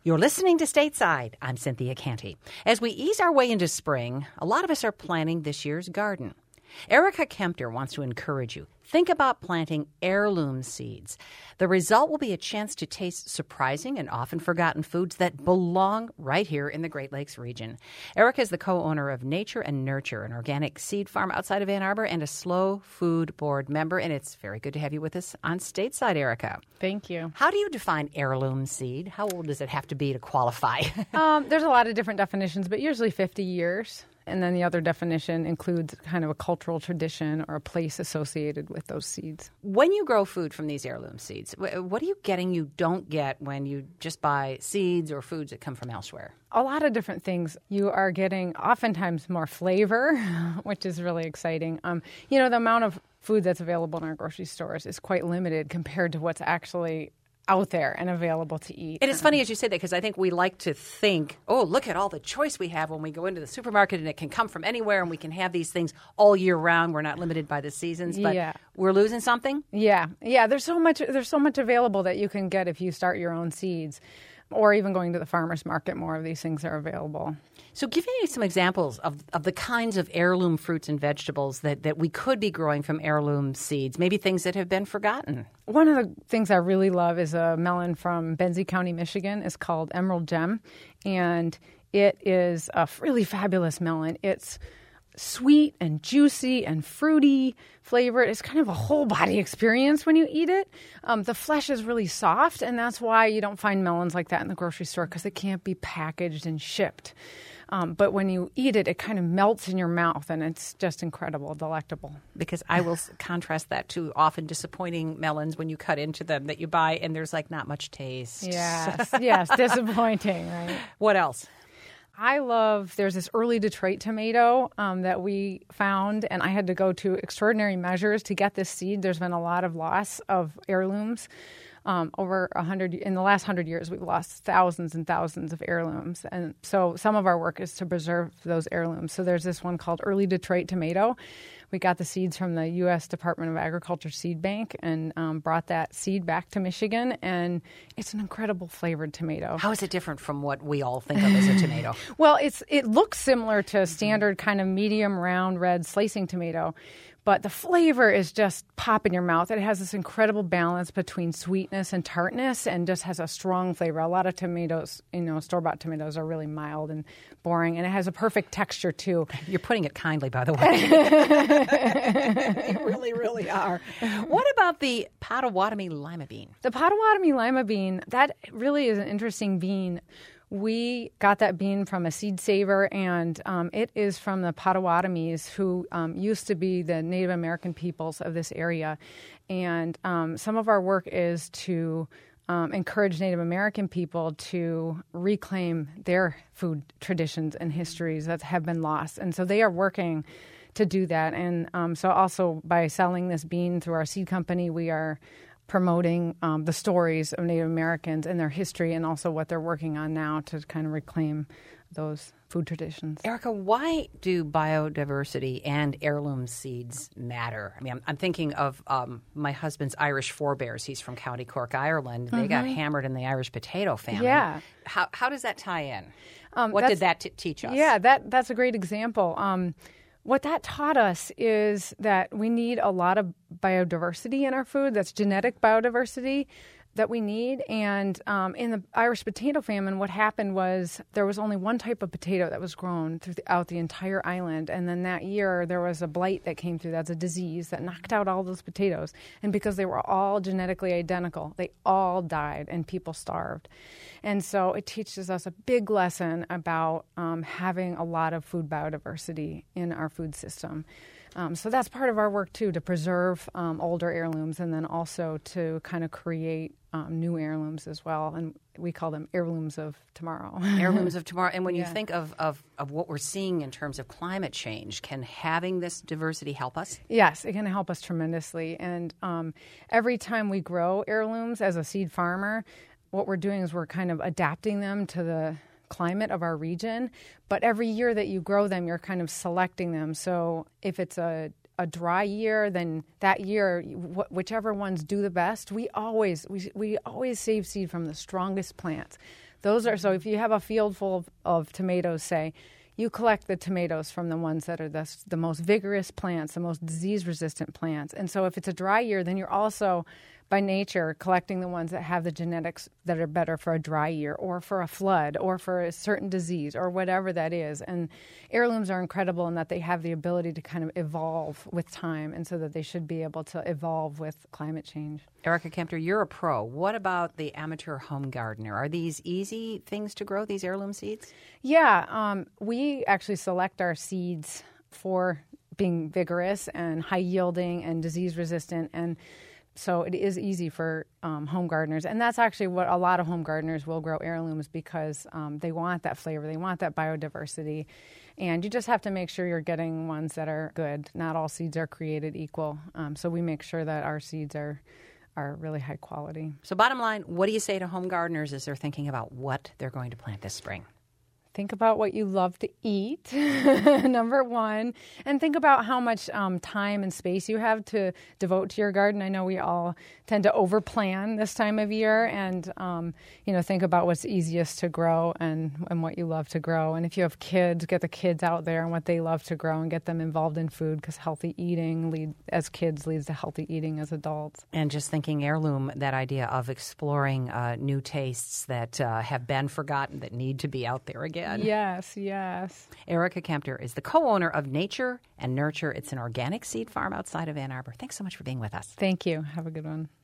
You're listening to Stateside. I'm Cynthia Canty. As we ease our way into spring, a lot of us are planting this year's garden. Erica Kempter wants to encourage you. Think about planting heirloom seeds. The result will be a chance to taste surprising and often forgotten foods that belong right here in the Great Lakes region. Erica is the co-owner of Nature and Nurture, an organic seed farm outside of Ann Arbor, and a Slow Food Board member. And it's very good to have you with us on Stateside, Erica. Thank you. How do you define heirloom seed? How old does it have to be to qualify? There's a lot of different definitions, but usually 50 years. And then the other definition includes kind of a cultural tradition or a place associated with those seeds. When you grow food from these heirloom seeds, what are you getting you don't get when you just buy seeds or foods that come from elsewhere? A lot of different things. You are getting oftentimes more flavor, which is really exciting. The amount of food that's available in our grocery stores is quite limited compared to what's actually out there and available to eat. And it's funny as you say that because I think we like to think, oh, look at all the choice we have when we go into the supermarket and it can come from anywhere and we can have these things all year round. We're not limited by the seasons, but we're losing something. Yeah. There's so much available that you can get if you start your own seeds, or even going to the farmer's market. More of these things are available. So give me some examples of the kinds of heirloom fruits and vegetables that we could be growing from heirloom seeds, maybe things that have been forgotten. One of the things I really love is a melon from Benzie County, Michigan. It's called Emerald Gem, and it is a really fabulous melon. It's sweet and juicy and fruity flavored. It's kind of a whole body experience when you eat it. The flesh is really soft, and that's why you don't find melons like that in the grocery store, because it can't be packaged and shipped. But when you eat it, it kind of melts in your mouth, and it's just incredible, delectable. Because I will contrast that to often disappointing melons when you cut into them that you buy, and there's like not much taste. Yes, disappointing, right? What else? There's this early Detroit tomato that we found, and I had to go to extraordinary measures to get this seed. There's been a lot of loss of heirlooms. In the last 100 years, we've lost thousands and thousands of heirlooms. And so some of our work is to preserve those heirlooms. So there's this one called Early Detroit Tomato. We got the seeds from the U.S. Department of Agriculture Seed Bank and brought that seed back to Michigan. And it's an incredible flavored tomato. How is it different from what we all think of as a tomato? Well, it looks similar to a standard kind of medium round red slicing tomato. But the flavor is just pop in your mouth. It has this incredible balance between sweetness and tartness and just has a strong flavor. A lot of tomatoes, store-bought tomatoes are really mild and boring, and it has a perfect texture, too. You're putting it kindly, by the way. You really, really are. What about the Potawatomi lima bean? The Potawatomi lima bean, that really is an interesting bean. We got that bean from a seed saver, and it is from the Potawatomis, who used to be the Native American peoples of this area. And some of our work is to encourage Native American people to reclaim their food traditions and histories that have been lost. And so they are working to do that. And so also by selling this bean through our seed company, we are promoting the stories of Native Americans and their history, and also what they're working on now to kind of reclaim those food traditions. Erica, why do biodiversity and heirloom seeds matter? I mean, I'm thinking of my husband's Irish forebears. He's from County Cork, Ireland. They got hammered in the Irish potato famine. Yeah. How does that tie in? What did that teach us? Yeah, that's a great example. What that taught us is that we need a lot of biodiversity in our food. That's genetic biodiversity that we need. And in the Irish potato famine, what happened was there was only one type of potato that was grown throughout the entire island. And then that year, there was a blight that came through. That's a disease that knocked out all those potatoes. And because they were all genetically identical, they all died and people starved. And so it teaches us a big lesson about having a lot of food biodiversity in our food system. So that's part of our work, too, to preserve older heirlooms and then also to kind of create new heirlooms as well. And we call them heirlooms of tomorrow. Heirlooms of tomorrow. And when you think of what we're seeing in terms of climate change, can having this diversity help us? Yes, it can help us tremendously. And every time we grow heirlooms as a seed farmer, what we're doing is we're kind of adapting them to the climate of our region, but every year that you grow them, you're kind of selecting them. So if it's a dry year, then that year, whichever ones do the best, we always save seed from the strongest plants, Those are, so if you have a field full of tomatoes, say, you collect the tomatoes from the ones that are the most vigorous plants, the most disease-resistant plants. And so if it's a dry year, then you're also, by nature, collecting the ones that have the genetics that are better for a dry year or for a flood or for a certain disease or whatever that is. And heirlooms are incredible in that they have the ability to kind of evolve with time, and so that they should be able to evolve with climate change. Erica Kempter, you're a pro. What about the amateur home gardener? Are these easy things to grow, these heirloom seeds? Yeah, we actually select our seeds for being vigorous and high yielding and disease resistant, and so it is easy for home gardeners. And that's actually what a lot of home gardeners will grow heirlooms, because they want that flavor, they want that biodiversity. And you just have to make sure you're getting ones that are good. Not all seeds are created equal. So we make sure that our seeds are really high quality. So bottom line, what do you say to home gardeners as they're thinking about what they're going to plant this spring? Think about what you love to eat, number one, and think about how much time and space you have to devote to your garden. I know we all tend to overplan this time of year, and think about what's easiest to grow and what you love to grow. And if you have kids, get the kids out there and what they love to grow and get them involved in food, because healthy eating as kids leads to healthy eating as adults. And just thinking heirloom, that idea of exploring new tastes that have been forgotten, that need to be out there again. Yes, yes. Erica Kempter is the co-owner of Nature and Nurture. It's an organic seed farm outside of Ann Arbor. Thanks so much for being with us. Thank you. Have a good one.